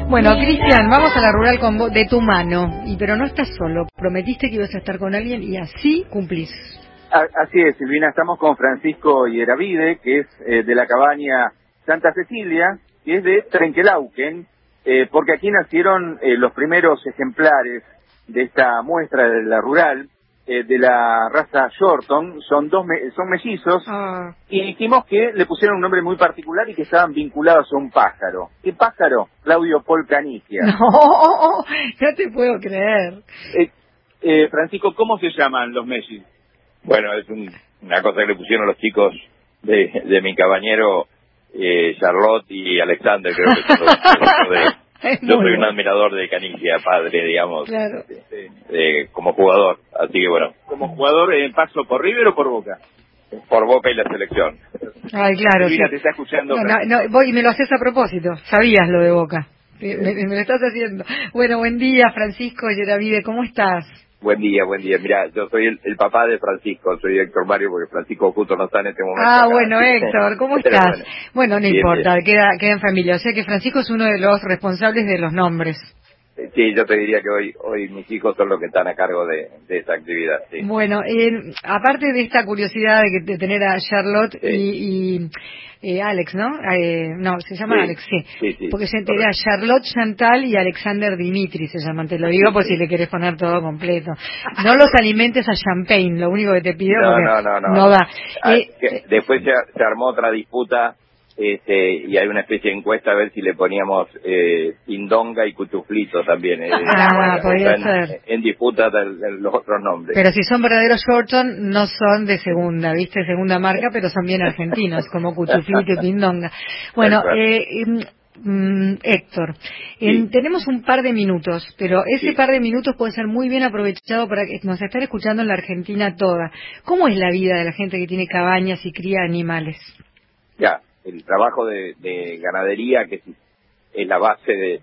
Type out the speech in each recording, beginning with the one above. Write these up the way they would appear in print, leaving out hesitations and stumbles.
Bueno, Cristian, vamos a la rural con vos, de tu mano, pero no estás solo. Prometiste que ibas a estar con alguien y así cumplís. Así es, Silvina, estamos con Francisco Yeravide, que es de la cabaña Santa Cecilia, que es de Trenquelauquen, porque aquí nacieron los primeros ejemplares de esta muestra de la rural, de la raza Shorton. Son son mellizos, y dijimos que le pusieron un nombre muy particular y que estaban vinculados a un pájaro. ¿Qué pájaro? Claudio Paul Canigia. No te puedo creer. Francisco, ¿cómo se llaman los mellizos? Bueno, es una cosa que le pusieron los chicos de mi cabañero, Charlotte y Alexander, creo que son los yo soy un admirador de Canigia, padre, digamos, claro. Como jugador, así que bueno. ¿Como jugador paso por River o por Boca? Por Boca y la selección. Ay, claro. Silvina, sí. te está escuchando. Voy y me lo haces a propósito, sabías lo de Boca, me lo estás haciendo. Bueno, buen día, Francisco Yeravide, ¿cómo estás? Buen día. Mira, yo soy el papá de Francisco, soy Héctor Mario, porque Francisco justo no está en este momento. Ah, acá. Bueno, Héctor, ¿cómo estás? Bueno, no bien, importa, bien. Queda en familia. O sea que Francisco es uno de los responsables de los nombres. Sí, yo te diría que hoy mis hijos son los que están a cargo de esta actividad. Sí. Bueno, aparte de esta curiosidad de tener a Charlotte y Alex, ¿no? No, se llama Alex, sí. Porque se entera Charlotte Chantal y Alexander Dimitri se llaman, te lo digo por si le querés poner todo completo. No los alimentes a champagne, lo único que te pido, no da. Después se armó otra disputa, y hay una especie de encuesta a ver si le poníamos Pindonga y Cuchuflito también. Podría ser. En disputa los otros nombres. Pero si son verdaderos Shorton, no son de segunda, ¿viste? Segunda marca, pero son bien argentinos, como Cuchuflito y Pindonga. Bueno, Héctor, tenemos un par de minutos, pero ese par de minutos puede ser muy bien aprovechado para que nos estén escuchando en la Argentina toda. ¿Cómo es la vida de la gente que tiene cabañas y cría animales? El trabajo de ganadería, que es la base de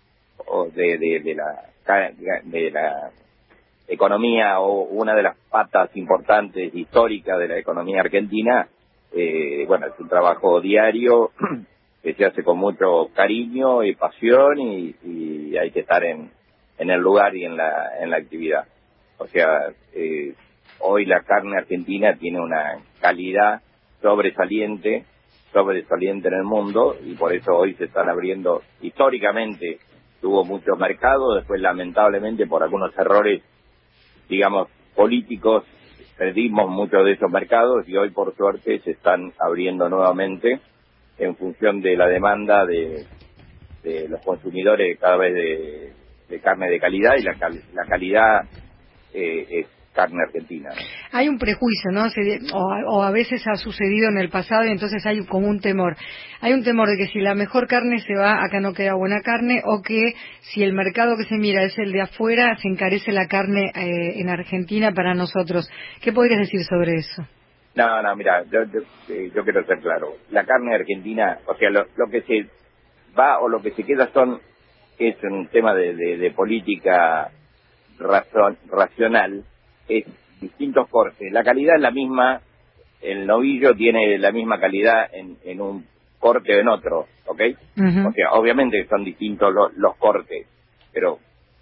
la economía, o una de las patas importantes históricas de la economía argentina, es un trabajo diario que se hace con mucho cariño y pasión, y hay que estar en el lugar y en la actividad. O sea, hoy la carne argentina tiene una calidad sobresaliente en el mundo, y por eso hoy se están abriendo. Históricamente tuvo muchos mercados, después lamentablemente por algunos errores, digamos, políticos, perdimos muchos de esos mercados, y hoy por suerte se están abriendo nuevamente en función de la demanda de los consumidores cada vez de carne de calidad, y la calidad es carne argentina, ¿no? Hay un prejuicio, ¿no? O a veces ha sucedido en el pasado, y entonces hay como un temor. Hay un temor de que si la mejor carne se va, acá no queda buena carne, o que si el mercado que se mira es el de afuera, se encarece la carne en Argentina para nosotros. ¿Qué podrías decir sobre eso? No, mira, yo quiero ser claro. La carne argentina, o sea, lo que se va o lo que se queda es un tema de política racional, es distintos cortes. La calidad es la misma, el novillo tiene la misma calidad en un corte o en otro, ¿ok? O sea, obviamente son distintos los cortes, pero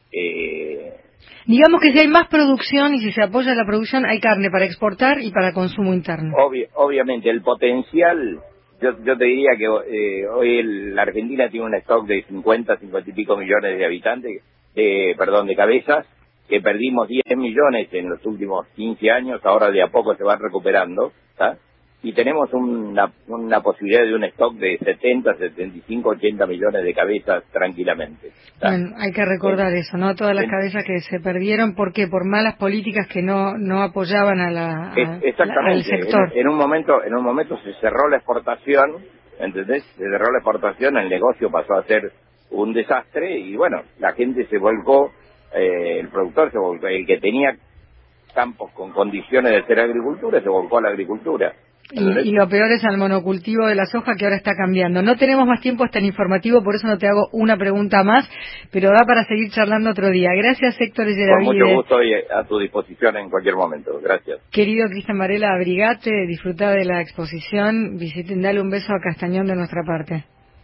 digamos que si hay más producción y si se apoya la producción, hay carne para exportar y para consumo interno. Obviamente, el potencial, yo te diría que hoy la Argentina tiene un stock de 50 y pico millones de habitantes, de cabezas, que perdimos 10 millones en los últimos 15 años, ahora de a poco se van recuperando, ¿tá? Y tenemos una posibilidad de un stock de 70, 75, 80 millones de cabezas tranquilamente, ¿tá? Bueno, hay que recordar eso, ¿no? Todas las cabezas que se perdieron, ¿por qué? Por malas políticas que no apoyaban al sector. En un momento se cerró la exportación, ¿entendés? Se cerró la exportación, el negocio pasó a ser un desastre, y bueno, la gente se volcó, el productor se volcó, el que tenía campos con condiciones de ser agricultura se volcó a la agricultura. Y lo peor es al monocultivo de la soja, que ahora está cambiando. No tenemos más tiempo hasta el informativo, por eso no te hago una pregunta más, pero da para seguir charlando otro día. Gracias, Héctor Yeravide. Con mucho gusto y a tu disposición en cualquier momento. Gracias. Querido Cristian Varela, abrigate, disfruta de la exposición, visiten, dale un beso a Castañón de nuestra parte.